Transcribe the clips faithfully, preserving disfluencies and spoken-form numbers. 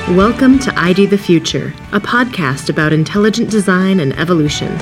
Welcome to I D the Future, a podcast about intelligent design and evolution.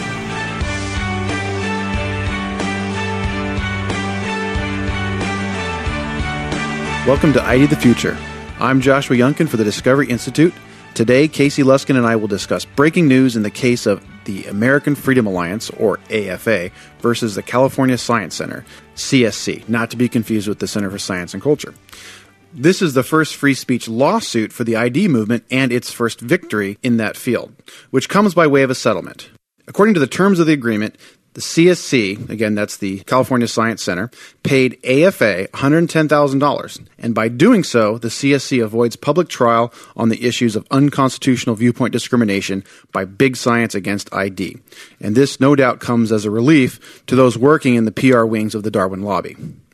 Welcome to I D the Future. I'm Joshua Yunkin for the Discovery Institute. Today, Casey Luskin and I will discuss breaking news in the case of the American Freedom Alliance, or A F A, versus the California Science Center, C S C, not to be confused with the Center for Science and Culture. This is the first free speech lawsuit for the I D movement and its first victory in that field, which comes by way of a settlement. According to the terms of the agreement, the C S C, again, that's the California Science Center, paid A F A one hundred ten thousand dollars, and by doing so, the C S C avoids public trial on the issues of unconstitutional viewpoint discrimination by big science against I D. And this, no doubt, comes as a relief to those working in the P R wings of the Darwin lobby.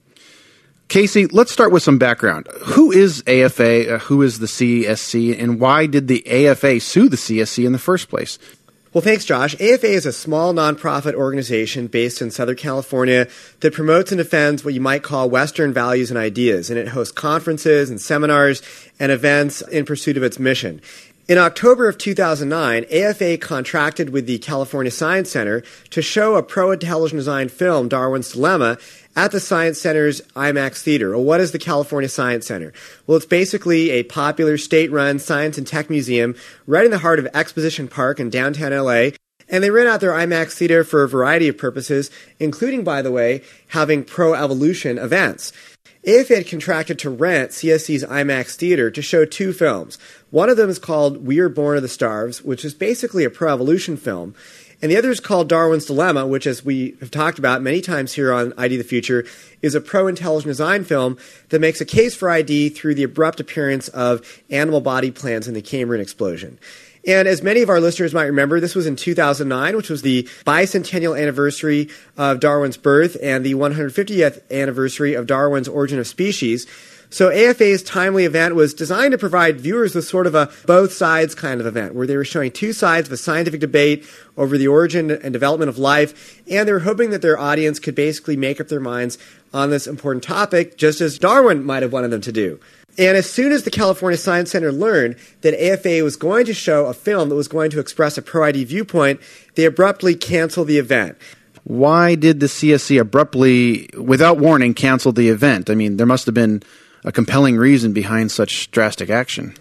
Casey, let's start with some background. Who is A F A, uh, who is the C S C, and why did the A F A sue the C S C in the first place? Well, thanks, Josh. A F A is a small nonprofit organization based in Southern California that promotes and defends what you might call Western values and ideas, and it hosts conferences and seminars and events in pursuit of its mission. In October of two thousand nine, A F A contracted with the California Science Center to show a pro-intelligent design film, Darwin's Dilemma, at the Science Center's IMAX Theater. Well, what is the California Science Center? Well, it's basically a popular state-run science and tech museum right in the heart of Exposition Park in downtown L A, and they rent out their IMAX Theater for a variety of purposes, including, by the way, having pro-evolution events. A F A had contracted to rent C S C's IMAX Theater to show two films. One of them is called We Are Born of the Stars, which is basically a pro-evolution film. And the other is called Darwin's Dilemma, which, as we have talked about many times here on I D the Future, is a pro-intelligent design film that makes a case for I D through the abrupt appearance of animal body plans in the Cambrian explosion. And as many of our listeners might remember, this was in two thousand nine, which was the bicentennial anniversary of Darwin's birth and the one hundred fiftieth anniversary of Darwin's Origin of Species. So A F A's timely event was designed to provide viewers with sort of a both sides kind of event, where they were showing two sides of a scientific debate over the origin and development of life, and they were hoping that their audience could basically make up their minds on this important topic, just as Darwin might have wanted them to do. And as soon as the California Science Center learned that A F A was going to show a film that was going to express a pro-I D viewpoint, they abruptly canceled the event. Why did the C S C abruptly, without warning, cancel the event? I mean, there must have been a compelling reason behind such drastic action.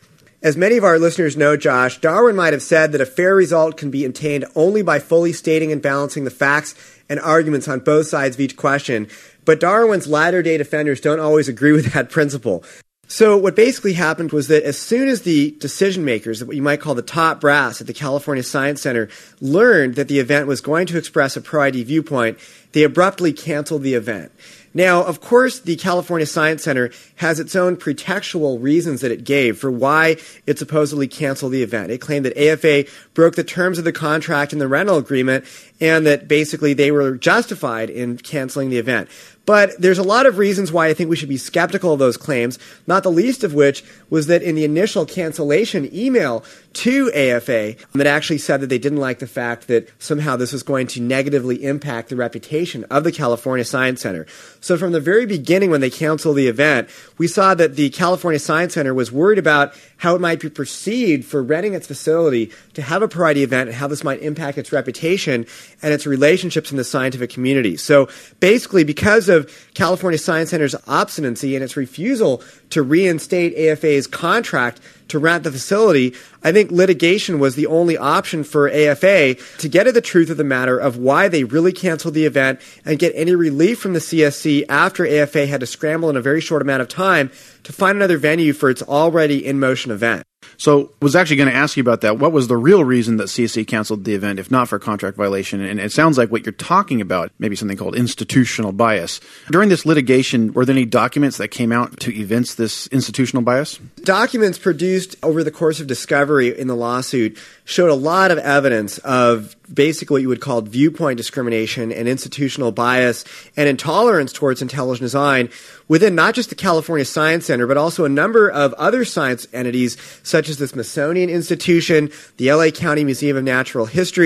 As many of our listeners know, Josh, Darwin might have said that a fair result can be obtained only by fully stating and balancing the facts and arguments on both sides of each question. But Darwin's latter-day defenders don't always agree with that principle. So what basically happened was that as soon as the decision makers, what you might call the top brass at the California Science Center, learned that the event was going to express a pro-I D viewpoint, they abruptly canceled the event. Now, of course, the California Science Center has its own pretextual reasons that it gave for why it supposedly canceled the event. It claimed that A F A broke the terms of the contract in the rental agreement and that basically they were justified in canceling the event. But there's a lot of reasons why I think we should be skeptical of those claims, not the least of which was that in the initial cancellation email to A F A, that actually said that they didn't like the fact that somehow this was going to negatively impact the reputation of the California Science Center. So from the very beginning when they canceled the event, we saw that the California Science Center was worried about how it might be perceived for renting its facility to have a pro-I D event and how this might impact its reputation and its relationships in the scientific community. So basically, because of California Science Center's obstinacy and its refusal to reinstate A F A's contract to rent the facility, I think litigation was the only option for A F A to get at the truth of the matter of why they really canceled the event and get any relief from the C S C after A F A had to scramble in a very short amount of time to find another venue for its already in-motion event. So I was actually going to ask you about that. What was the real reason that C S C canceled the event, if not for contract violation? And it sounds like what you're talking about, maybe something called institutional bias. During this litigation, were there any documents that came out to evince this institutional bias? Documents produced over the course of discovery in the lawsuit showed a lot of evidence of basically what you would call viewpoint discrimination and institutional bias and intolerance towards intelligent design within not just the California Science Center, but also a number of other science entities such as the Smithsonian Institution, the L A County Museum of Natural History,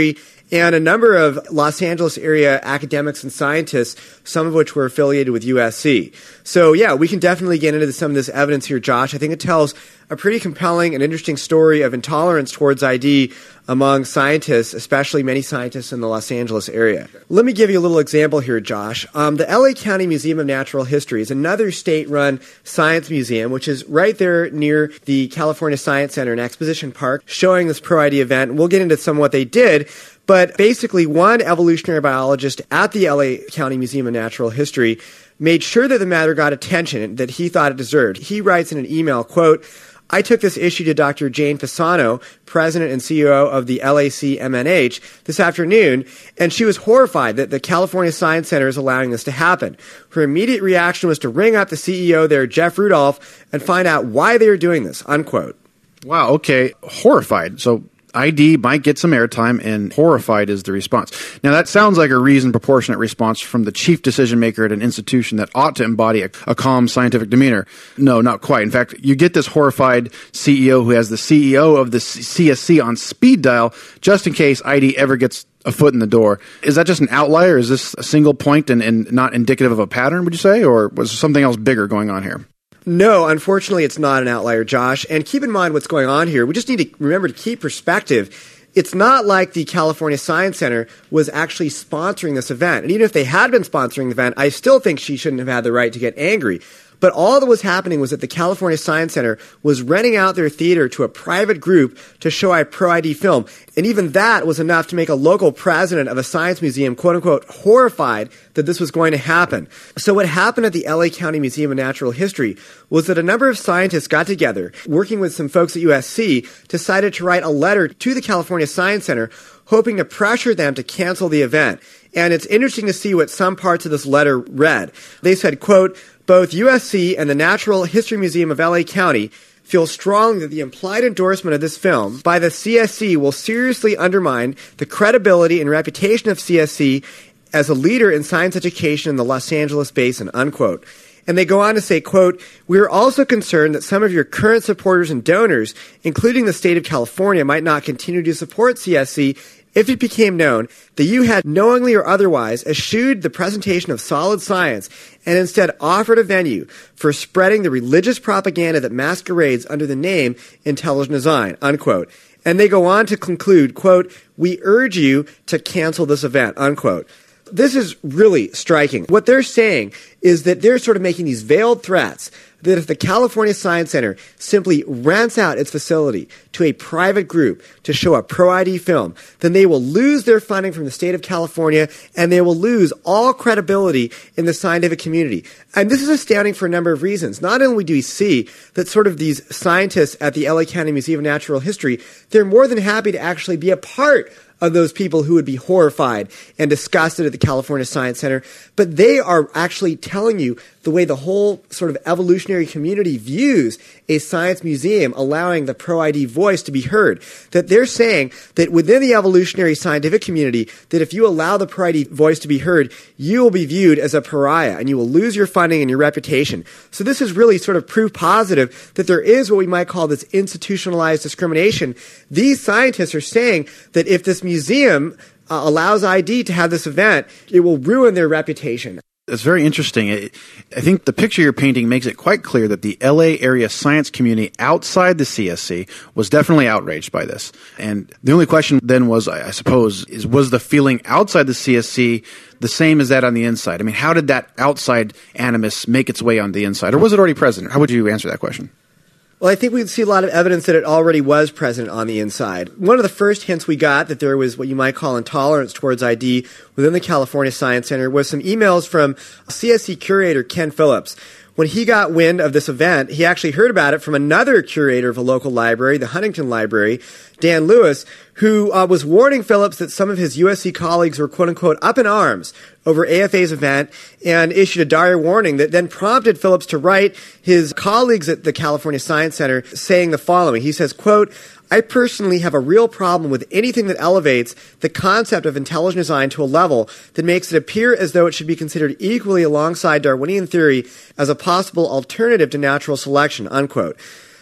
and a number of Los Angeles area academics and scientists, some of which were affiliated with U S C. So yeah, we can definitely get into some of this evidence here, Josh. I think it tells a pretty compelling and interesting story of intolerance towards I D among scientists, especially many scientists in the Los Angeles area. Let me give you a little example here, Josh. Um, the L A County Museum of Natural History is another state-run science museum, which is right there near the California Science Center in Exposition Park, showing this pro-I D event. And we'll get into some of what they did. But basically, one evolutionary biologist at the L A County Museum of Natural History made sure that the matter got attention that he thought it deserved. He writes in an email, quote, I took this issue to Doctor Jane Fasano, president and C E O of the L A C M N H, this afternoon, and she was horrified that the California Science Center is allowing this to happen. Her immediate reaction was to ring up the C E O there, Jeff Rudolph, and find out why they are doing this, unquote. Wow, okay. Horrified. So I D might get some airtime, and horrified is the response. Now, that sounds like a reasoned, proportionate response from the chief decision maker at an institution that ought to embody a, a calm, scientific demeanor. No, not quite. In fact, you get this horrified C E O who has the C E O of the C S C on speed dial just in case I D ever gets a foot in the door. Is that just an outlier? Is this a single point and, and not indicative of a pattern, would you say? Or was there something else bigger going on here? No, unfortunately, it's not an outlier, Josh. And keep in mind what's going on here. We just need to remember to keep perspective. It's not like the California Science Center was actually sponsoring this event. And even if they had been sponsoring the event, I still think she shouldn't have had the right to get angry. But all that was happening was that the California Science Center was renting out their theater to a private group to show a pro-I D film. And even that was enough to make a local president of a science museum, quote unquote, horrified that this was going to happen. So what happened at the L A County Museum of Natural History was that a number of scientists got together, working with some folks at U S C, decided to write a letter to the California Science Center, hoping to pressure them to cancel the event. And it's interesting to see what some parts of this letter read. They said, quote, both U S C and the Natural History Museum of L A County feel strongly that the implied endorsement of this film by the C S C will seriously undermine the credibility and reputation of C S C as a leader in science education in the Los Angeles basin, unquote. And they go on to say, quote, we are also concerned that some of your current supporters and donors, including the state of California, might not continue to support C S C if it became known that you had knowingly or otherwise eschewed the presentation of solid science and instead offered a venue for spreading the religious propaganda that masquerades under the name intelligent design, unquote. And they go on to conclude, quote, we urge you to cancel this event, unquote. This is really striking. What they're saying is that they're sort of making these veiled threats that if the California Science Center simply rents out its facility to a private group to show a pro-I D film, then they will lose their funding from the state of California and they will lose all credibility in the scientific community. And this is astounding for a number of reasons. Not only do we see that sort of these scientists at the L A County Museum of Natural History, they're more than happy to actually be a part of those people who would be horrified and disgusted at the California Science Center, but they are actually telling you the way the whole sort of evolutionary community views a science museum allowing the pro-I D voice to be heard. That they're saying that within the evolutionary scientific community, that if you allow the pro-I D voice to be heard, you will be viewed as a pariah and you will lose your funding and your reputation. So this is really sort of proof positive that there is what we might call this institutionalized discrimination. These scientists are saying that if this museum uh, allows I D to have this event, it will ruin their reputation. It's very interesting. I think the picture you're painting makes it quite clear that the L A area science community outside the C S C was definitely outraged by this. And the only question then was, I suppose, is was the feeling outside the C S C the same as that on the inside? I mean, how did that outside animus make its way on the inside? Or was it already present? How would you answer that question? Well, I think we see a lot of evidence that it already was present on the inside. One of the first hints we got that there was what you might call intolerance towards I D within the California Science Center was some emails from C S C curator Ken Phillips. When he got wind of this event, he actually heard about it from another curator of a local library, the Huntington Library, Dan Lewis, who uh, was warning Phillips that some of his U S C colleagues were, quote-unquote, up in arms over A F A's event and issued a dire warning that then prompted Phillips to write his colleagues at the California Science Center saying the following. He says, quote, I personally have a real problem with anything that elevates the concept of intelligent design to a level that makes it appear as though it should be considered equally alongside Darwinian theory as a possible alternative to natural selection, unquote.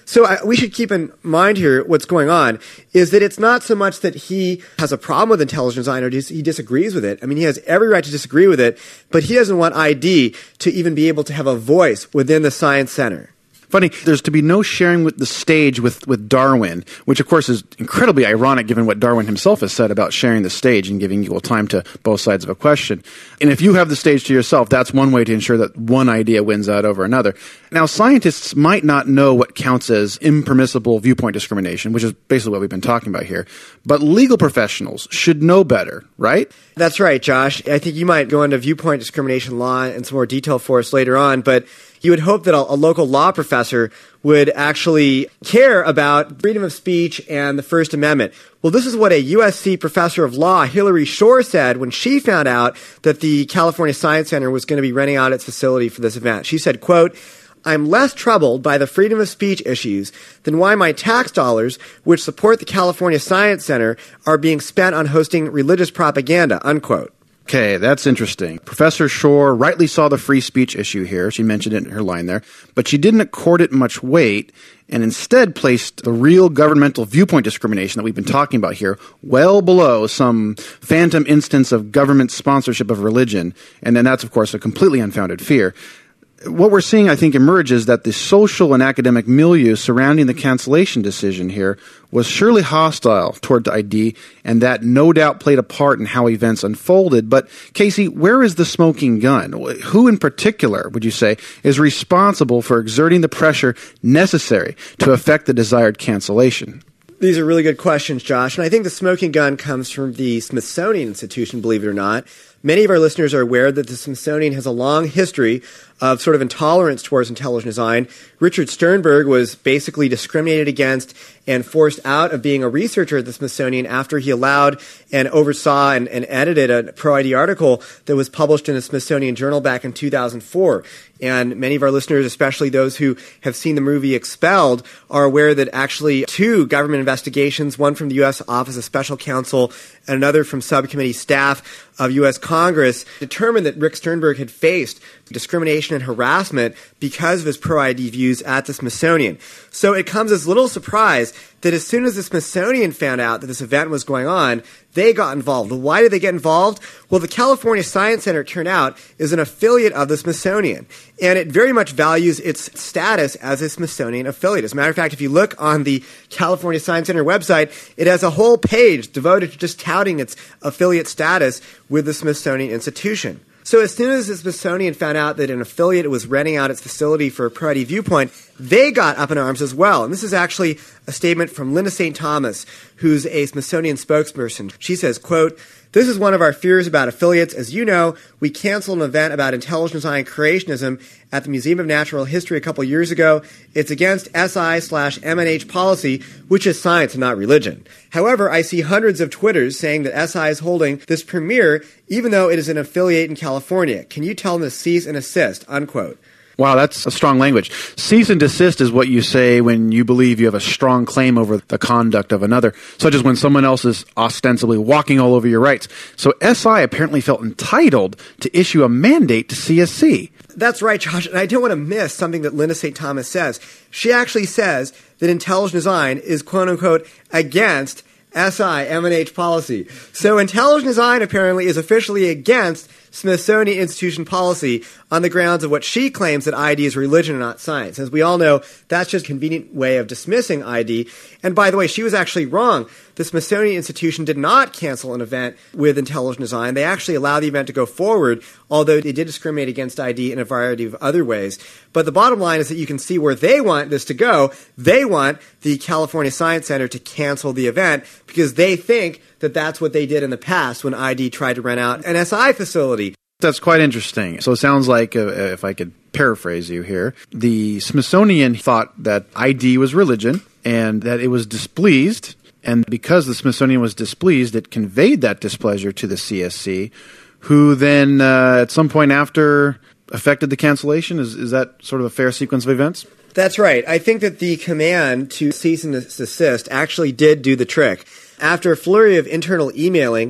So uh, we should keep in mind here what's going on is that it's not so much that he has a problem with intelligent design or dis- he disagrees with it. I mean, he has every right to disagree with it, but he doesn't want I D to even be able to have a voice within the Science Center. Funny, there's to be no sharing with the stage with, with Darwin, which of course is incredibly ironic given what Darwin himself has said about sharing the stage and giving equal time to both sides of a question. And if you have the stage to yourself, that's one way to ensure that one idea wins out over another. Now, scientists might not know what counts as impermissible viewpoint discrimination, which is basically what we've been talking about here, but legal professionals should know better, right? That's right, Josh. I think you might go into viewpoint discrimination law in some more detail for us later on, but you would hope that a, a local law professor would actually care about freedom of speech and the First Amendment. Well, this is what a U S C professor of law, Hillary Shore, said when she found out that the California Science Center was going to be renting out its facility for this event. She said, quote, "I'm less troubled by the freedom of speech issues than why my tax dollars, which support the California Science Center, are being spent on hosting religious propaganda," unquote. Okay, that's interesting. Professor Shore rightly saw the free speech issue here. She mentioned it in her line there. But she didn't accord it much weight and instead placed the real governmental viewpoint discrimination that we've been talking about here well below some phantom instance of government sponsorship of religion. And then that's, of course, a completely unfounded fear. What we're seeing, I think, emerges that the social and academic milieu surrounding the cancellation decision here was surely hostile toward I D, and that no doubt played a part in how events unfolded. But, Casey, where is the smoking gun? Who in particular, would you say, is responsible for exerting the pressure necessary to effect the desired cancellation? These are really good questions, Josh. And I think the smoking gun comes from the Smithsonian Institution, believe it or not. Many of our listeners are aware that the Smithsonian has a long history of sort of intolerance towards intelligent design. Richard Sternberg was basically discriminated against and forced out of being a researcher at the Smithsonian after he allowed and oversaw and, and edited a pro-I D article that was published in the Smithsonian Journal back in two thousand four. And many of our listeners, especially those who have seen the movie Expelled, are aware that actually two government investigations, one from the U S Office of Special Counsel and another from subcommittee staff of U S Congress, determined that Rick Sternberg had faced discrimination and harassment because of his pro-I D views at the Smithsonian. So it comes as little surprise that as soon as the Smithsonian found out that this event was going on, they got involved. Well, why did they get involved? Well, the California Science Center, it turned out, is an affiliate of the Smithsonian, and it very much values its status as a Smithsonian affiliate. As a matter of fact, if you look on the California Science Center website, it has a whole page devoted to just touting its affiliate status with the Smithsonian Institution. So as soon as the Smithsonian found out that an affiliate was renting out its facility for a pro-I D viewpoint, they got up in arms as well. And this is actually a statement from Linda Saint Thomas, who's a Smithsonian spokesperson. She says, quote, "This is one of our fears about affiliates. As you know, we canceled an event about intelligent design creationism at the Museum of Natural History a couple years ago. It's against S I slash M N H policy, which is science and not religion. However, I see hundreds of Twitters saying that S I is holding this premiere even though it is an affiliate in California. Can you tell them to cease and assist?" Unquote. Wow, that's a strong language. Cease and desist is what you say when you believe you have a strong claim over the conduct of another, such as when someone else is ostensibly walking all over your rights. So S I apparently felt entitled to issue a mandate to C S C. That's right, Josh, and I don't want to miss something that Linda Saint Thomas says. She actually says that intelligent design is, quote-unquote, against S I, M N H policy. So intelligent design apparently is officially against Smithsonian Institution policy on the grounds of what she claims that I D is religion and not science. As we all know, that's just a convenient way of dismissing I D. And by the way, she was actually wrong. The Smithsonian Institution did not cancel an event with intelligent design. They actually allowed the event to go forward, although they did discriminate against I D in a variety of other ways. But the bottom line is that you can see where they want this to go. They want the California Science Center to cancel the event because they think that that's what they did in the past when I D tried to rent out an S I facility. That's quite interesting. So it sounds like, uh, if I could paraphrase you here, the Smithsonian thought that I D was religion and that it was displeased. And because the Smithsonian was displeased, it conveyed that displeasure to the C S C, who then, uh, at some point after, effected the cancellation. Is, is that sort of a fair sequence of events? That's right. I think that the command to cease and desist actually did do the trick. After a flurry of internal emailing,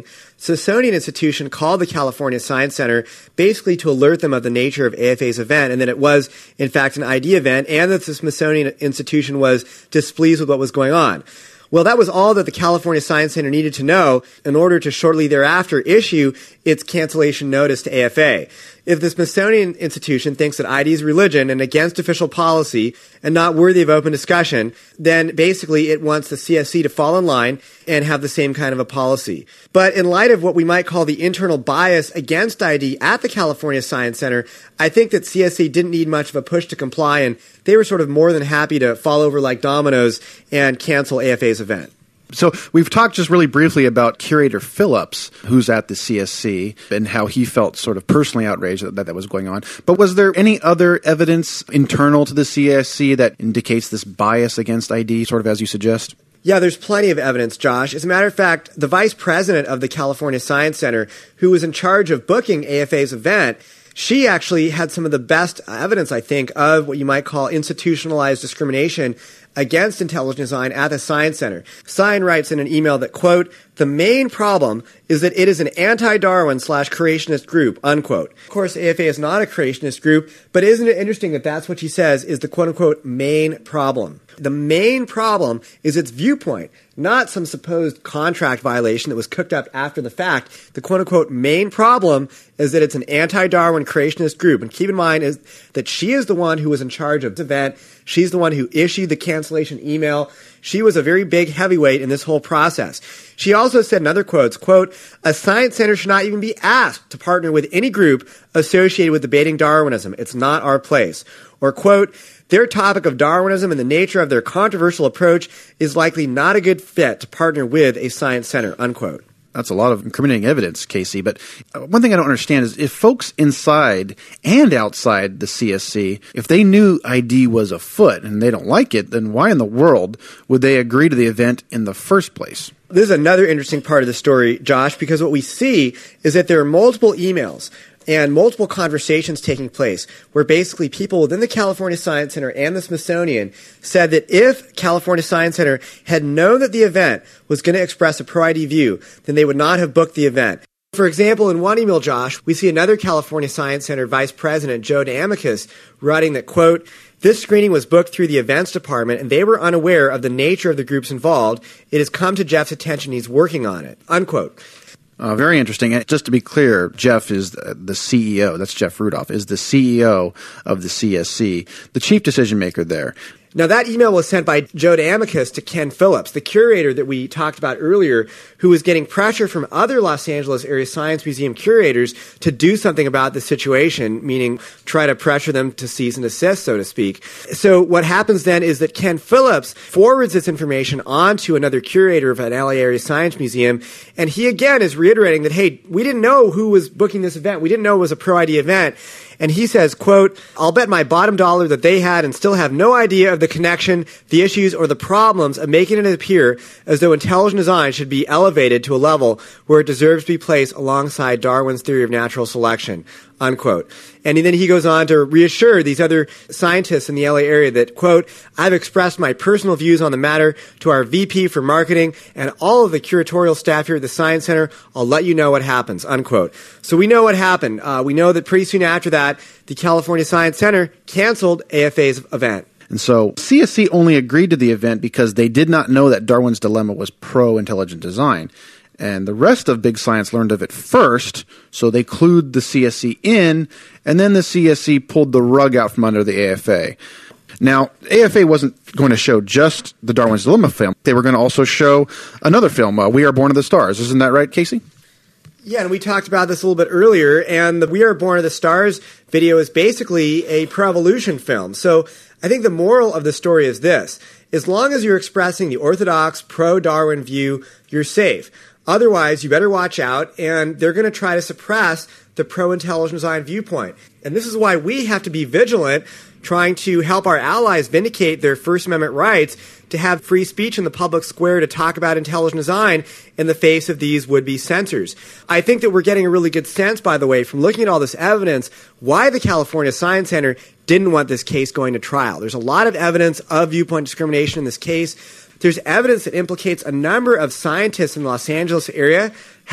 Smithsonian Institution called the California Science Center basically to alert them of the nature of A F A's event and that it was, in fact, an I D event and that the Smithsonian Institution was displeased with what was going on. Well, that was all that the California Science Center needed to know in order to shortly thereafter issue its cancellation notice to A F A. If the Smithsonian Institution thinks that I D is religion and against official policy and not worthy of open discussion, then basically it wants the C S C to fall in line and have the same kind of a policy. But in light of what we might call the internal bias against I D at the California Science Center, I think that C S C didn't need much of a push to comply, and they were sort of more than happy to fall over like dominoes and cancel A F A's event. So we've talked just really briefly about Curator Phillips, who's at the C S C, and how he felt sort of personally outraged that that was going on. But was there any other evidence internal to the C S C that indicates this bias against I D, sort of as you suggest? Yeah, there's plenty of evidence, Josh. As a matter of fact, the vice president of the California Science Center, who was in charge of booking A F A's event, she actually had some of the best evidence, I think, of what you might call institutionalized discrimination against intelligent design at the Science Center. Science writes in an email that, quote, the main problem is that it is an anti-Darwin slash creationist group, unquote. Of course, A F A is not a creationist group, but isn't it interesting that that's what she says is the quote-unquote main problem? The main problem is its viewpoint, not some supposed contract violation that was cooked up after the fact. The quote-unquote main problem is that it's an anti-Darwin creationist group. And keep in mind is that she is the one who was in charge of this event. She's the one who issued the cancellation email. She was a very big heavyweight in this whole process. She also said in other quotes, quote, a science center should not even be asked to partner with any group associated with debating Darwinism. It's not our place. Or, quote, their topic of Darwinism and the nature of their controversial approach is likely not a good fit to partner with a science center, unquote. That's a lot of incriminating evidence, Casey. But one thing I don't understand is if folks inside and outside the C S C, if they knew I D was afoot and they don't like it, then why in the world would they agree to the event in the first place? This is another interesting part of the story, Josh, because what we see is that there are multiple emails and multiple conversations taking place where basically people within the California Science Center and the Smithsonian said that if California Science Center had known that the event was going to express a pro-I D view, then they would not have booked the event. For example, in one email, Josh, we see another California Science Center Vice President, Joe DeAmicus, writing that, quote, this screening was booked through the events department and they were unaware of the nature of the groups involved. It has come to Jeff's attention. He's working on it, unquote. Uh, very interesting. And just to be clear, Jeff is the C E O. That's Jeff Rudolph, is the C E O of the C S C, the chief decision maker there. Now, that email was sent by Joe DeAmicus to Ken Phillips, the curator that we talked about earlier, who was getting pressure from other Los Angeles area science museum curators to do something about the situation, meaning try to pressure them to cease and desist, so to speak. So what happens then is that Ken Phillips forwards this information on to another curator of an L A area science museum, and he again is reiterating that, hey, we didn't know who was booking this event. We didn't know it was a pro-I D event. And he says, quote, I'll bet my bottom dollar that they had and still have no idea of the connection, the issues, or the problems of making it appear as though intelligent design should be elevated to a level where it deserves to be placed alongside Darwin's theory of natural selection, unquote. And then he goes on to reassure these other scientists in the L A area that, quote, I've expressed my personal views on the matter to our V P for marketing and all of the curatorial staff here at the Science Center. I'll let you know what happens, unquote. So we know what happened. Uh, we know that pretty soon after that, the California Science Center canceled A F A's event. And so C S C only agreed to the event because they did not know that Darwin's Dilemma was pro-intelligent design. And the rest of Big Science learned of it first, so they clued the C S C in, and then the C S C pulled the rug out from under the A F A. Now, A F A wasn't going to show just the Darwin's Dilemma film. They were going to also show another film, uh, We Are Born of the Stars. Isn't that right, Casey? Yeah, and we talked about this a little bit earlier, and the We Are Born of the Stars video is basically a pro-evolution film. So I think the moral of the story is this. As long as you're expressing the orthodox pro-Darwin view, you're safe. Otherwise, you better watch out, and they're going to try to suppress the pro-intelligent design viewpoint. And this is why we have to be vigilant, trying to help our allies vindicate their First Amendment rights to have free speech in the public square to talk about intelligent design in the face of these would-be censors. I think that we're getting a really good sense, by the way, from looking at all this evidence, why the California Science Center didn't want this case going to trial. There's a lot of evidence of viewpoint discrimination in this case. There's evidence that implicates a number of scientists in the Los Angeles area having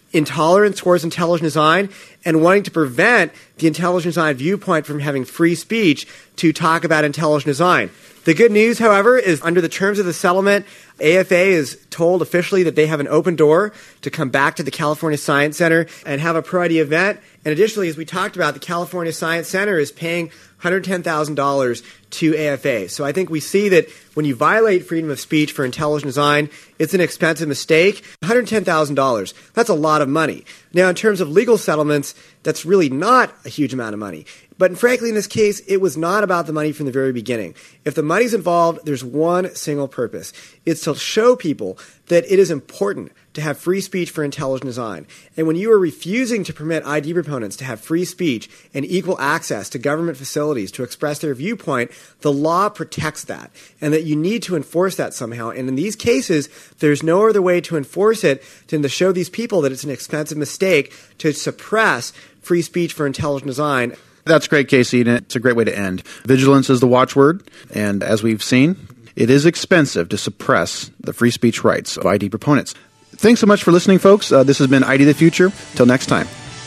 intolerance towards intelligent design and wanting to prevent the intelligent design viewpoint from having free speech to talk about intelligent design. The good news, however, is under the terms of the settlement, A F A is told officially that they have an open door to come back to the California Science Center and have a pro-I D event. And additionally, as we talked about, the California Science Center is paying one hundred ten thousand dollars to A F A. So I think we see that when you violate freedom of speech for intelligent design, it's an expensive mistake. one hundred ten thousand dollars, that's a lot of money. Now, in terms of legal settlements, that's really not a huge amount of money. But frankly, in this case, it was not about the money from the very beginning. If the money's involved, there's one single purpose. It's to show people that it is important to have free speech for intelligent design. And when you are refusing to permit I D proponents to have free speech and equal access to government facilities to express their viewpoint, the law protects that, and that you need to enforce that somehow. And in these cases, there's no other way to enforce it than to show these people that it's an expensive mistake to suppress free speech for intelligent design. That's great, Casey, and it's a great way to end. Vigilance is the watchword, and as we've seen, it is expensive to suppress the free speech rights of I D proponents. Thanks so much for listening, folks. Uh, this has been I D the Future. Till next time.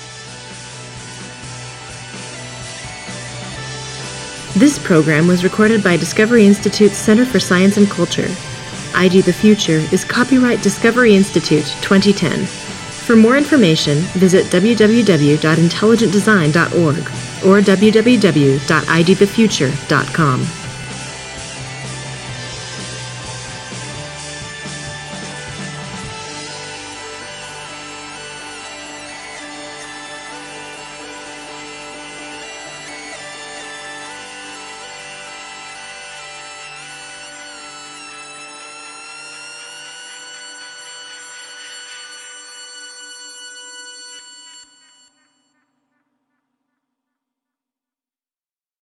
This program was recorded by Discovery Institute's Center for Science and Culture. I D the Future is copyright Discovery Institute twenty ten. For more information, visit w w w dot intelligent design dot org or w w w dot i d the future dot com.